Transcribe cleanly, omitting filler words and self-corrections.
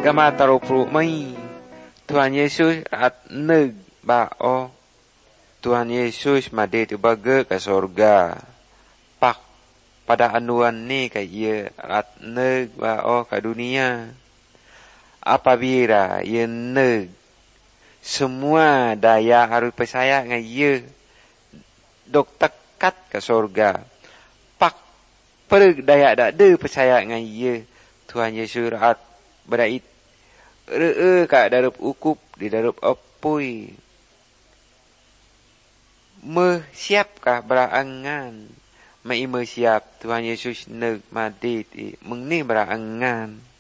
Gama taropru mai. Tuhan Yesus at neg bao. Tuhan Yesus made tu baga ke sorga. Pak pada anuan ni ka ia at neg bao ke dunia. Apabila ia neg semua daya harus percaya dengan ia dok tekat ke sorga. Pak per daya dak de percaya dengan ia. Tuhan Yesus at berait ka darup ukup di darup apui. Siapkah berangan? Mai siap Tuhan Yesus neg mati ti mengni berangan.